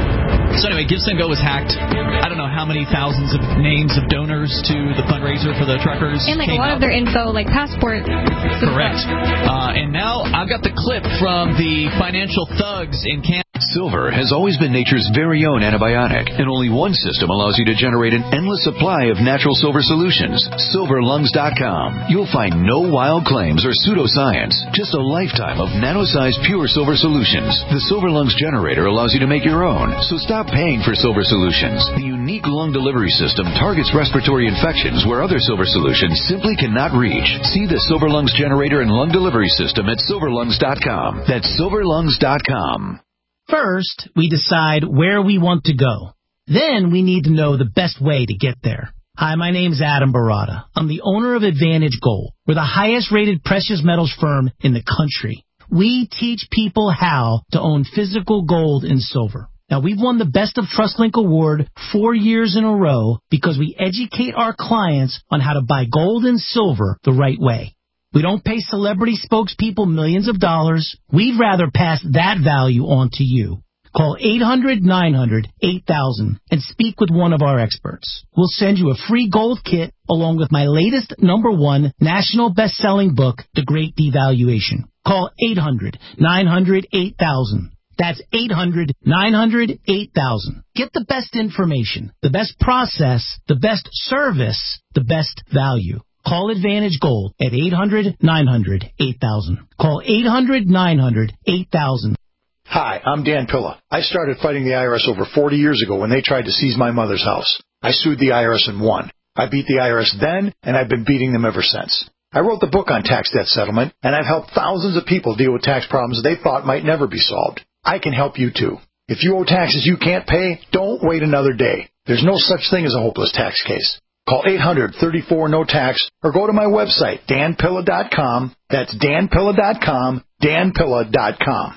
So anyway, Give Send Go was hacked. I don't know how many thousands of names of donors to the fundraiser for the truckers. And like a lot out. of their info, like passport. Correct. Uh, and now I've got the clip from the financial thugs in Canada. Silver has always been nature's very own antibiotic, and only one system allows you to generate an endless supply of natural silver solutions. silver lungs dot com. You'll find no wild claims or pseudoscience, just a lifetime of nano-sized pure silver solutions. The Silver Lungs generator allows you to make your own, so stop paying for silver solutions. The unique lung delivery system targets respiratory infections where other silver solutions simply cannot reach. See the Silver Lungs generator and lung delivery system at silver lungs dot com. That's silver lungs dot com. First, we decide where we want to go. Then we need to know the best way to get there. Hi, my name's Adam Barada. I'm the owner of Advantage Gold. We're the highest rated precious metals firm in the country. We teach people how to own physical gold and silver. Now, we've won the Best of TrustLink Award four years in a row because we educate our clients on how to buy gold and silver the right way. We don't pay celebrity spokespeople millions of dollars. We'd rather pass that value on to you. Call eight hundred nine hundred eight thousand and speak with one of our experts. We'll send you a free gold kit along with my latest number one national best-selling book, The Great Devaluation. Call eight hundred nine hundred eight thousand. That's eight hundred nine hundred eight thousand. Get the best information, the best process, the best service, the best value. Call Advantage Gold at eight hundred nine hundred eight thousand. Call eight hundred nine hundred eight thousand. Hi, I'm Dan Pilla. I started fighting the I R S over forty years ago when they tried to seize my mother's house. I sued the I R S and won. I beat the I R S then, and I've been beating them ever since. I wrote the book on tax debt settlement, and I've helped thousands of people deal with tax problems they thought might never be solved. I can help you too. If you owe taxes you can't pay, don't wait another day. There's no such thing as a hopeless tax case. Call eight hundred thirty-four no tax or go to my website, dan pilla dot com. That's dan pilla dot com, dan pilla dot com.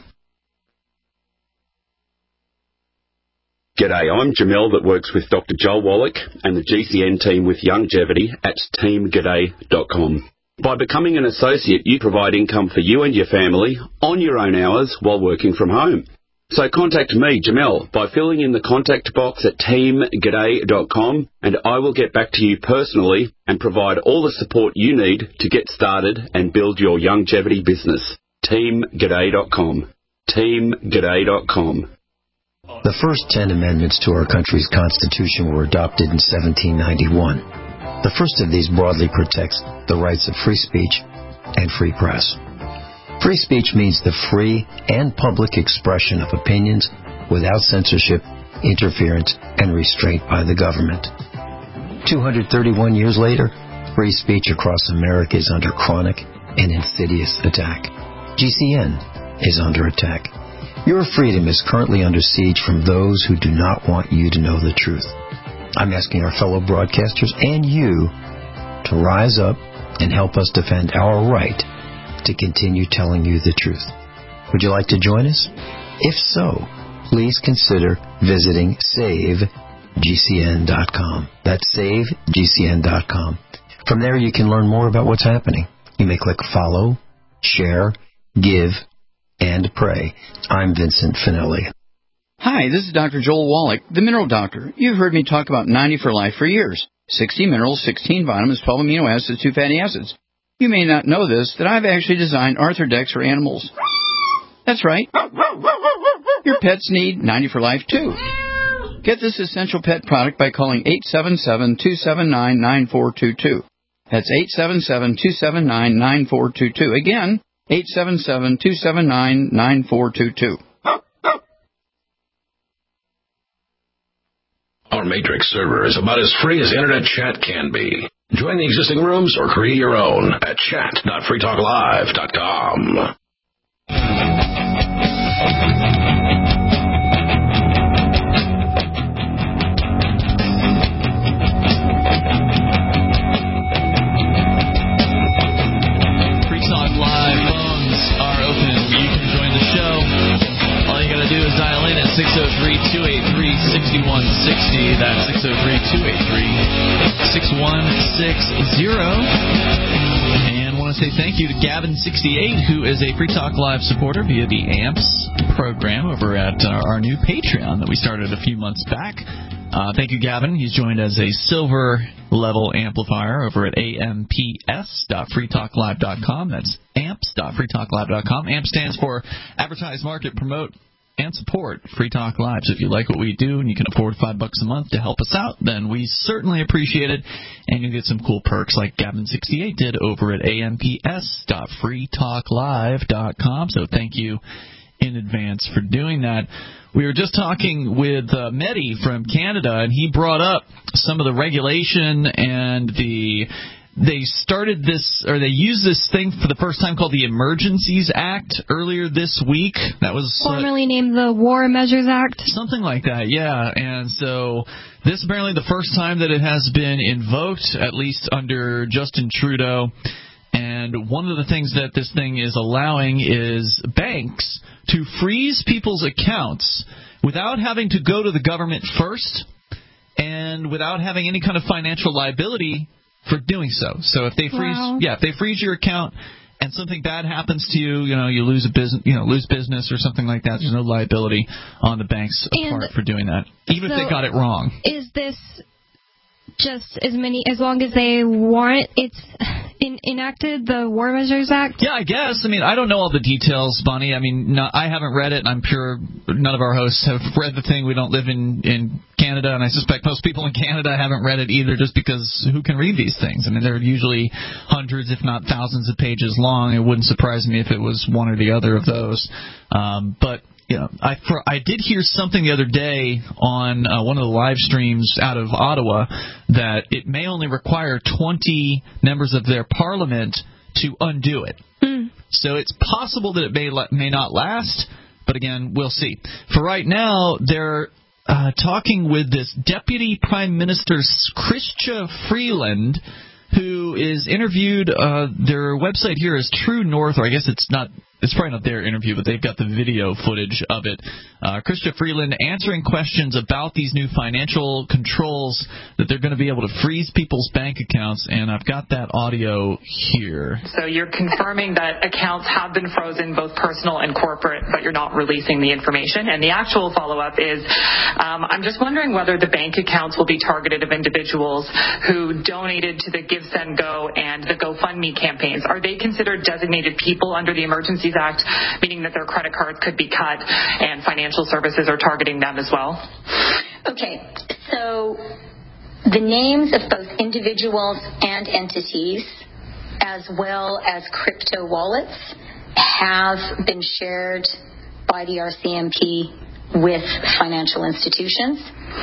G'day, I'm Jamel that works with Doctor Joel Wallach and the G C N team with Longevity at team g'day dot com. By becoming an associate, you provide income for you and your family on your own hours while working from home. So contact me, Jamel, by filling in the contact box at team g'day dot com, and I will get back to you personally and provide all the support you need to get started and build your longevity business. team g'day dot com. team g'day dot com. The first ten amendments to our country's Constitution were adopted in seventeen ninety-one. The first of these broadly protects the rights of free speech and free press. Free speech means the free and public expression of opinions without censorship, interference, and restraint by the government. two hundred thirty-one years later, free speech across America is under chronic and insidious attack. G C N is under attack. Your freedom is currently under siege from those who do not want you to know the truth. I'm asking our fellow broadcasters and you to rise up and help us defend our right to continue telling you the truth. Would you like to join us? If so, please consider visiting save G C N dot com. That's save G C N dot com. From there, you can learn more about what's happening. You may click follow, share, give, and pray. I'm Vincent Finelli. Hi, this is Doctor Joel Wallach, the Mineral Doctor. You've heard me talk about ninety for Life for years. sixty minerals, sixteen vitamins, twelve amino acids, two fatty acids. You may not know this, that I've actually designed Arthrodex for animals. That's right. Your pets need ninety for Life, too. Get this essential pet product by calling eight seven seven, two seven nine, nine four two two. That's eight seven seven, two seven nine, nine four two two. Again, eight seven seven, two seven nine, nine four two two. Our Matrix server is about as free as internet chat can be. Join the existing rooms or create your own at chat dot free talk live dot com. six oh three, two eight three, six one six oh. That's six oh three, two eight three, six one six oh. And I want to say thank you to Gavin sixty-eight, who is a Free Talk Live supporter via the A M P S program over at our, our new Patreon that we started a few months back. Uh, thank you, Gavin. He's joined as a silver level amplifier over at A M P S dot free talk live dot com. That's A M P S dot free talk live dot com. A M P stands for Advertise, Market, Promote, and support Free Talk Live. So if you like what we do and you can afford five bucks a month to help us out, then we certainly appreciate it. And you get some cool perks like Gavin sixty-eight did over at A M P S dot free talk live dot com. So thank you in advance for doing that. We were just talking with uh, Mehdi from Canada, and he brought up some of the regulation and the They started this, or they used this thing for the first time called the Emergencies Act earlier this week. That was formerly uh, named the War Measures Act. Something like that, yeah. And so this apparently the first time that it has been invoked, at least under Justin Trudeau. And one of the things that this thing is allowing is banks to freeze people's accounts without having to go to the government first and without having any kind of financial liability for doing so. So if they freeze, wow. yeah, if they freeze your account and something bad happens to you, you know, you lose a business, you know, lose business or something like that. There's no liability on the bank's part and for doing that, even so if they got it wrong. Is this just as many, as long as they want it's in, enacted, the War Measures Act? Yeah, I guess. I mean, I don't know all the details, Bonnie. I mean, no, I haven't read it, and I'm sure none of our hosts have read the thing. We don't live in, in Canada, and I suspect most people in Canada haven't read it either, just because who can read these things? I mean, they're usually hundreds, if not thousands of pages long. It wouldn't surprise me if it was one or the other of those. Um, but you know, I for, I did hear something the other day on uh, one of the live streams out of Ottawa that it may only require twenty members of their parliament to undo it. Mm. So it's possible that it may may not last, but again, we'll see. For right now, they're uh, talking with this Deputy Prime Minister Chrystia Freeland, who is interviewed. Uh, their website here is True North, or I guess it's not. it's probably not their interview, but they've got the video footage of it. Uh, Chrystia Freeland answering questions about these new financial controls that they're going to be able to freeze people's bank accounts, and I've got that audio here. So you're confirming that accounts have been frozen, both personal and corporate, but you're not releasing the information. And the actual follow-up is, um, I'm just wondering whether the bank accounts will be targeted of individuals who donated to the Give, Send, Go and the GoFundMe campaigns. Are they considered designated people under the Emergencies Act, meaning that their credit cards could be cut and financial services are targeting them as well? Okay, so the names of both individuals and entities, as well as crypto wallets, have been shared by the R C M P with financial institutions,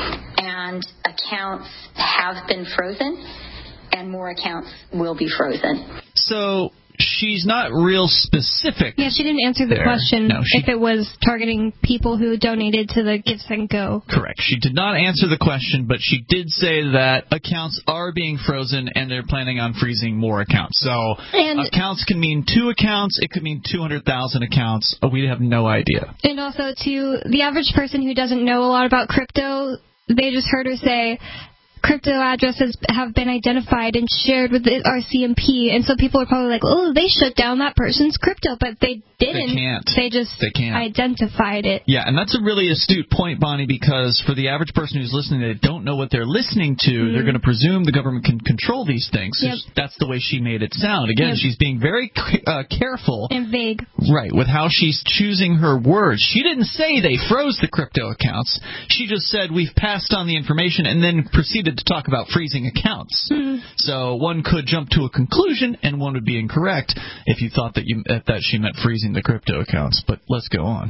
and accounts have been frozen, and more accounts will be frozen. So she's not real specific. Yeah, she didn't answer the there. question No, she, if it was targeting people who donated to the Give, Send, Go. Correct. She did not answer the question, but she did say that accounts are being frozen and they're planning on freezing more accounts. So and accounts can mean two accounts. It could mean two hundred thousand accounts. We have no idea. And also, to the average person who doesn't know a lot about crypto, they just heard her say, crypto addresses have been identified and shared with the R C M P, and so people are probably like, oh, they shut down that person's crypto, but they didn't. They can't. They just they can't. identified it. Yeah, and that's a really astute point, Bonnie, because for the average person who's listening, they don't know what they're listening to. Mm-hmm. They're going to presume the government can control these things. Yep. That's the way she made it sound. Again, yep. She's being very uh, careful. And vague. Right, with how she's choosing her words. She didn't say they froze the crypto accounts. She just said we've passed on the information and then proceeded to talk about freezing accounts. Mm-hmm. So one could jump to a conclusion, and one would be incorrect if you thought that you that she meant freezing the crypto accounts. But let's go on.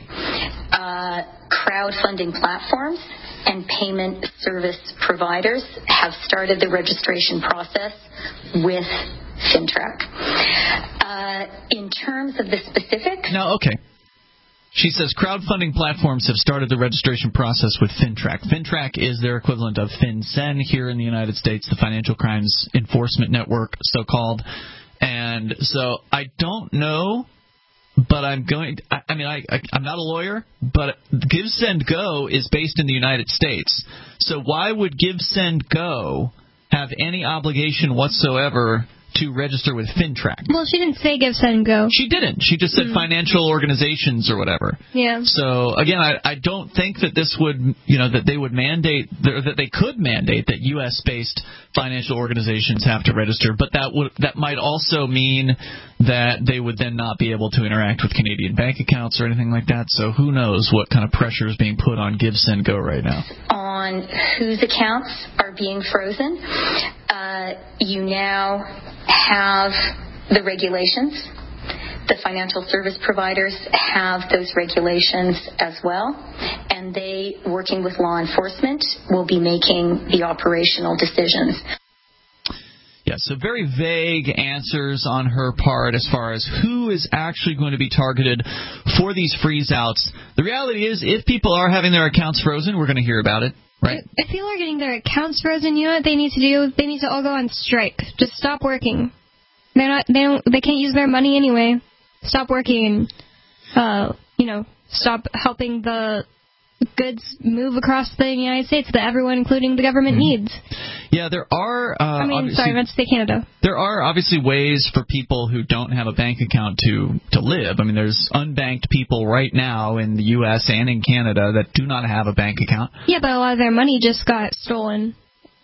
Uh, crowdfunding platforms and payment service providers have started the registration process with FINTRAC. Uh, in terms of the specifics... No, okay. She says crowdfunding platforms have started the registration process with FINTRAC. FINTRAC is their equivalent of FinCEN here in the United States, the Financial Crimes Enforcement Network, so-called. And so I don't know, but I'm going – I mean, I, I, I'm not a lawyer, but Give, Send, Go is based in the United States. So why would Give, Send, Go have any obligation whatsoever – to register with FINTRAC? Well, she didn't say Give, Send, Go. She didn't. She just said mm. financial organizations or whatever. Yeah. So, again, I, I don't think that this would, you know, that they would mandate, that they could mandate that U S-based financial organizations have to register, but that would that might also mean that they would then not be able to interact with Canadian bank accounts or anything like that. So who knows what kind of pressure is being put on Give, Send, Go right now. On whose accounts are being frozen, uh, you now have the regulations. The financial service providers have those regulations as well, and they, working with law enforcement, will be making the operational decisions. Yeah, so very vague answers on her part as far as who is actually going to be targeted for these freeze-outs. The reality is, if people are having their accounts frozen, we're going to hear about it. Right. If people are getting their accounts frozen, you know what they need to do? They need to all go on strike. Just stop working. They're not. They don't. They can't use their money anyway. Stop working and, uh, you know, stop helping the goods move across the United States that everyone, including the government, mm-hmm. needs. Yeah, there are. Uh, I mean, sorry, I meant to say Canada. There are obviously ways for people who don't have a bank account to to live. I mean, there's unbanked people right now in the U S and in Canada that do not have a bank account. Yeah, but a lot of their money just got stolen.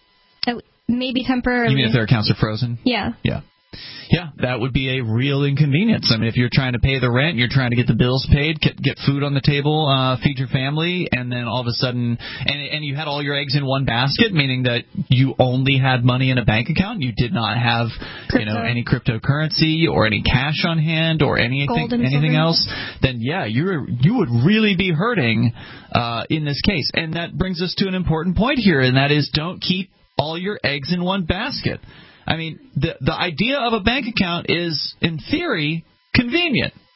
Maybe temporarily. You mean if their accounts are frozen? Yeah. Yeah. Yeah, that would be a real inconvenience. I mean, if you're trying to pay the rent, you're trying to get the bills paid, get, get food on the table, uh, feed your family, and then all of a sudden, and, and you had all your eggs in one basket, meaning that you only had money in a bank account, you did not have, Crypto. you know, any cryptocurrency or any cash on hand or anything, anything else, then yeah, you're you would really be hurting uh, in this case. And that brings us to an important point here, and that is don't keep all your eggs in one basket. I mean, the the idea of a bank account is, in theory, convenient.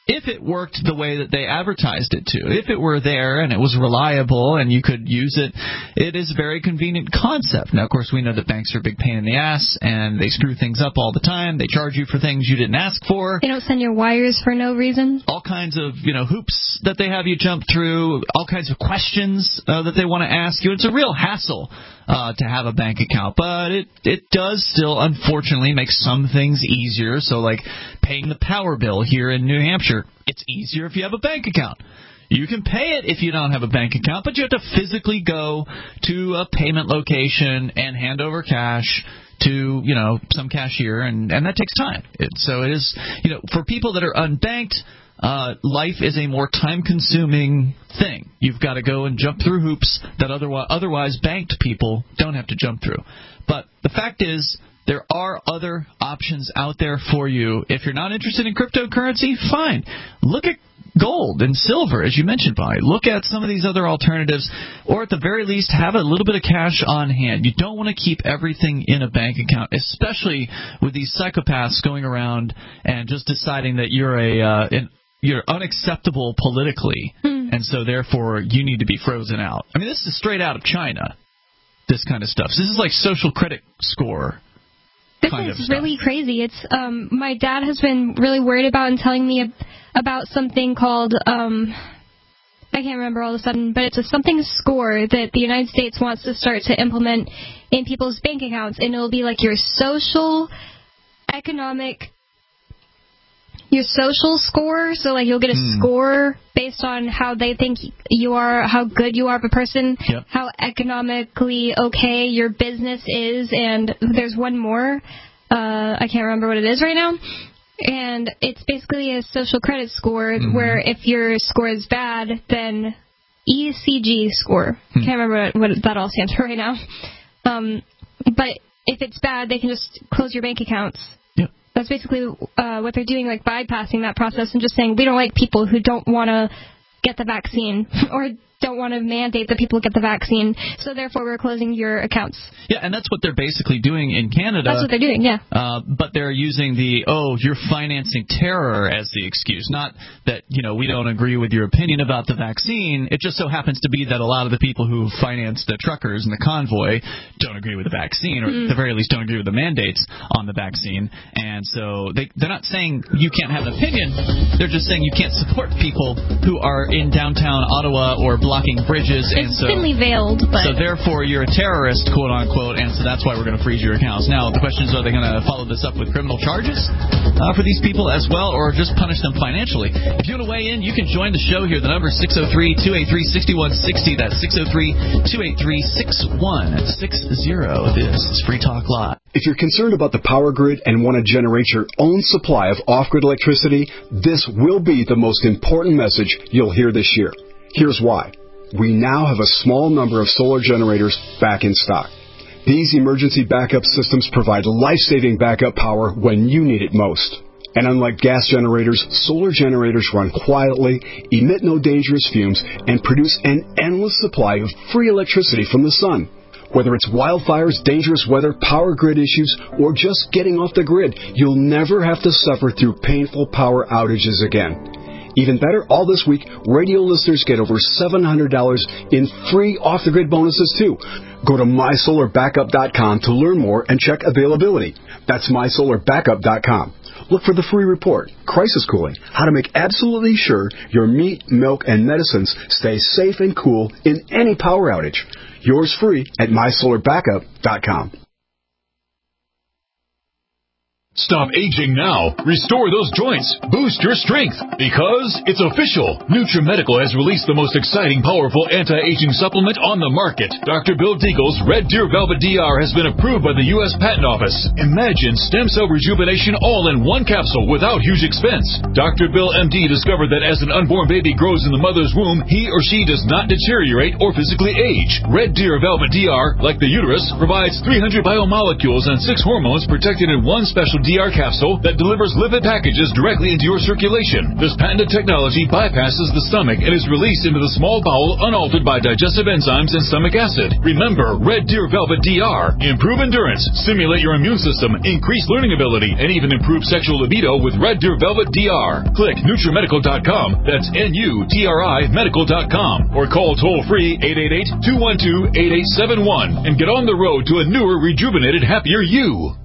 if it worked the way that they advertised it to. If it were there and it was reliable and you could use it, it is a very convenient concept. Now, of course, we know that banks are a big pain in the ass, and they screw things up all the time. They charge you for things you didn't ask for. They don't send your wires for no reason. All kinds of, you know, hoops that they have you jump through, all kinds of questions uh, that they want to ask you. It's a real hassle uh, to have a bank account, but it, it does still, unfortunately, make some things easier. So, like paying the power bill here in New Hampshire, it's easier if you have a bank account. You can pay it if you don't have a bank account, but you have to physically go to a payment location and hand over cash to, you know, some cashier, and, and that takes time. It, so it is, you know, for people that are unbanked, uh, life is a more time-consuming thing. You've got to go and jump through hoops that otherwise, otherwise banked people don't have to jump through. But the fact is, there are other options out there for you. If you're not interested in cryptocurrency, fine. Look at gold and silver, as you mentioned, Bonnie. Look at some of these other alternatives, or at the very least, have a little bit of cash on hand. You don't want to keep everything in a bank account, especially with these psychopaths going around and just deciding that you're a uh, an, you're unacceptable politically, hmm. and so therefore you need to be frozen out. I mean, this is straight out of China, this kind of stuff. So this is like social credit score. This is really crazy. It's um, my dad has been really worried about and telling me ab- about something called um, I can't remember all of a sudden, but it's a something score that the United States wants to start to implement in people's bank accounts, and it'll be like your social, economic, your social score. So like you'll get a hmm. score based on how they think you are, how good you are of a person, yep. how economically okay your business is, and there's one more. Uh, I can't remember what it is right now. And it's basically a social credit score mm-hmm. where if your score is bad, then E C G score. Hmm. Can't remember what, what that all stands for right now. Um, but if it's bad, they can just close your bank accounts. Yep. That's basically uh, what they're doing, like bypassing that process and just saying we don't like people who don't want to get the vaccine or don't want to mandate that people get the vaccine, so therefore we're closing your accounts. Yeah, and that's what they're basically doing in Canada. That's what they're doing, yeah. Uh, but they're using the, oh, you're financing terror as the excuse. Not that, you know, we don't agree with your opinion about the vaccine. It just so happens to be that a lot of the people who finance the truckers and the convoy don't agree with the vaccine, or mm. at the very least don't agree with the mandates on the vaccine. And so they, they're not saying you can't have an opinion. They're just saying you can't support people who are in downtown Ottawa or blocking bridges. It's and so, thinly veiled, but... So therefore you're a terrorist, quote unquote, and so that's why we're going to freeze your accounts. Now, the question is, are they going to follow this up with criminal charges uh, for these people as well, or just punish them financially? If you want to weigh in, you can join the show here. The number is six oh three, two eight three, six one six oh. That's six oh three, two eight three, six one six oh. This is Free Talk Live. If you're concerned about the power grid and want to generate your own supply of off-grid electricity, this will be the most important message you'll hear this year. Here's why. We now have a small number of solar generators back in stock. These emergency backup systems provide life-saving backup power when you need it most. And unlike gas generators, solar generators run quietly, emit no dangerous fumes, and produce an endless supply of free electricity from the sun. Whether it's wildfires, dangerous weather, power grid issues, or just getting off the grid, you'll never have to suffer through painful power outages again. Even better, all this week, radio listeners get over seven hundred dollars in free off-the-grid bonuses, too. Go to my solar backup dot com to learn more and check availability. That's my solar backup dot com. Look for the free report, Crisis Cooling, how to make absolutely sure your meat, milk, and medicines stay safe and cool in any power outage. Yours free at my solar backup dot com. Stop aging now. Restore those joints. Boost your strength. Because it's official. NutriMedical has released the most exciting, powerful anti-aging supplement on the market. Doctor Bill Deagle's Red Deer Velvet D R has been approved by the U S Patent Office. Imagine stem cell rejuvenation all in one capsule without huge expense. Doctor Bill M D discovered that as an unborn baby grows in the mother's womb, he or she does not deteriorate or physically age. Red Deer Velvet D R, like the uterus, provides three hundred biomolecules and six hormones protected in one special D R capsule that delivers lipid packages directly into your circulation. This patented technology bypasses the stomach and is released into the small bowel unaltered by digestive enzymes and stomach acid. Remember, Red Deer Velvet D R. Improve endurance, stimulate your immune system, increase learning ability, and even improve sexual libido with Red Deer Velvet D R. Click NutriMedical dot com. That's N U T R I medical dot com. Or call toll-free eight eight eight, two one two, eight eight seven one and get on the road to a newer, rejuvenated, happier you.